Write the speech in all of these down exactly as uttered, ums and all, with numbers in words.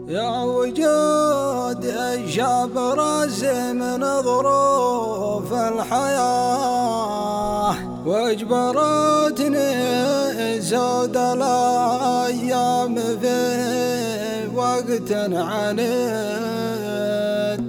يا وجود الشاب راسي من ظروف الحياة، واجبرتني سود الأيام في وقت عنيد.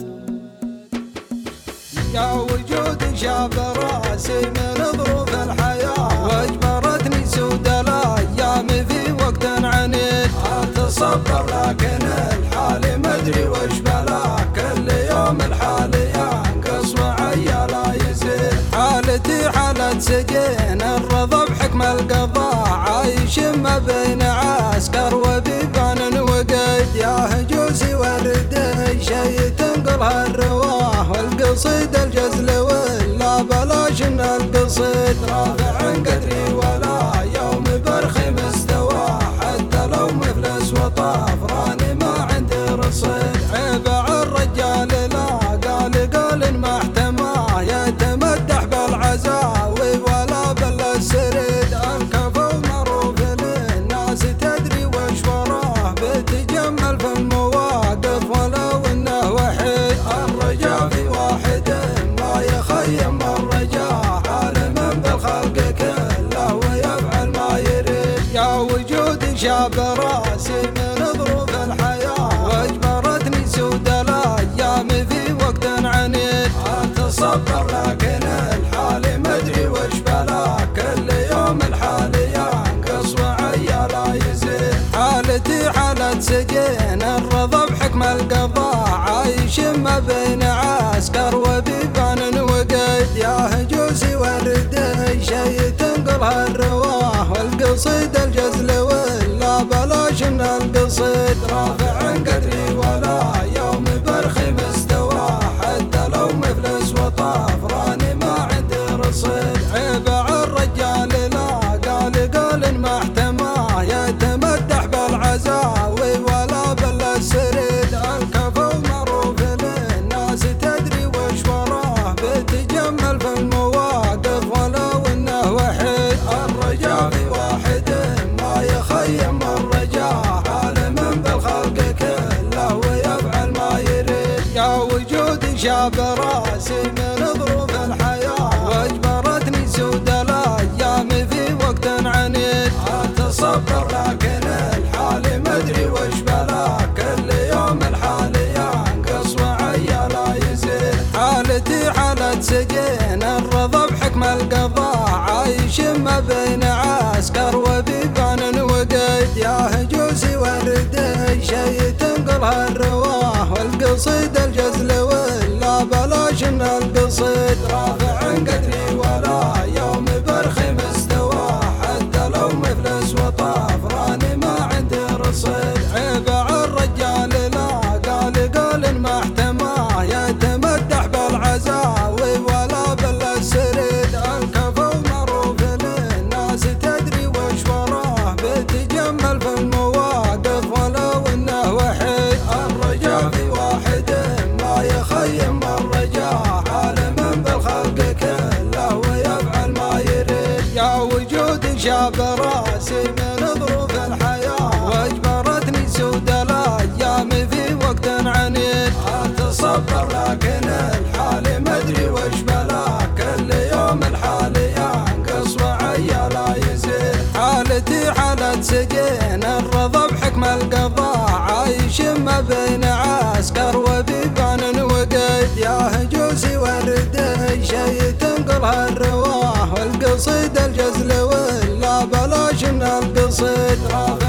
يا وجود شاب راسي من ظروف الحياة، واجبرتني سود الأيام في وقت عنيد. أتصبر لكن الحال مدري وش بلا، كل يوم الحال ينقص وعيا لا يزيد. حالتي حالة سجين الرضا بحكم القضاء، عايش ما بين عسكر وبيبان وقيد. يا هجوسي وردي شي تنقلها الرواه، والقصيد الجزل ولا بلاش ان القصيد. رافع قدري ولا يوم برخي مستواه، حتى لو مفلس وطاف راني ما عندي رصيد. عيب الرجال لا قال قال ما احتماه، يتمدح بالعزاوي ولا بالسريد. الكفو معروف للناس تدري وش وراه، بتجمل في المواقف ولو انه وحيد. الرجا في واحد ما يخيم الرجاء، عالم بالخلق كله ويفعل ما يريد. يا وجود شاب راسي من ظروف الحياة، واجبرتني سود الأيام في وقت عنيد. أتصبر لكن الحال مدري وش بلا، كل يوم الحال ينقص وعيا لا يزيد. حالتي حالة سجين الرضا بحكم القضاء، عايش ما بين عسكر وبيبان وقيد. يا هجوسي وردي شي تنقلها الرواه، والقصيد الجزل ولا بلاش ان القصيد. رافع قدري ولا يوم برخي مستواه، حتى لو مفلس وطاف راني ما عندي رصيد. عيب الرجال لا قال قال ما احتماه، يتمدح بالعزاوي ولا بالسريد. الكفو معروف للناس تدري وش وراه، بتجمل في المواقف ولو انه وحيد. الرجا في واحد ما يخيم الرجاء، عالم بالخلق كله ويفعل ما يريد. يا وجود شاب راسي من ظروف الحياة، واجبرتني سود الأيام في وقت عنيد. أتصبر لكن الحال مدري وش بلا، كل يوم الحال ينقص وعيا لا يزيد. حالتي حالة سجين الرضا بحكم القضاء، عايش ما بين عسكر وبيبان وقيد. يا هجوسي وردي شي تنقلها الرواه، والقصيد الجزل ولا بلاش ان القصيد. رافع قدري ولا يوم برخي مستواه، حتى لو مفلس وطاف راني ما عندي رصيد. عيب الرجال لا قال قال ما احتماه، يتمدح بالعزاوي ولا بالسريد. الكفو معروف للناس تدري وش وراه، بتجمل في المواقف ولو انه وحيد. الرجا في واحد ما يخيم الرجاء، عالم بالخلق كله ويفعل ما يريد. يا وجود شاب راسي من ظروف الحياة، واجبرتني سود الأيام في وقت عنيد. أتصبر لكن الحال مدري وش بلا، كل يوم الحال ينقص وعيا لا يزيد. حالتي حالة سجين الرضا بحكم القضاء، عايش ما بين عسكر وبيبان وقيد. يا هجوسي وردي شي تنقلها الرواه، والقصيد الجزل ولا بلاش ان القصيد. رافع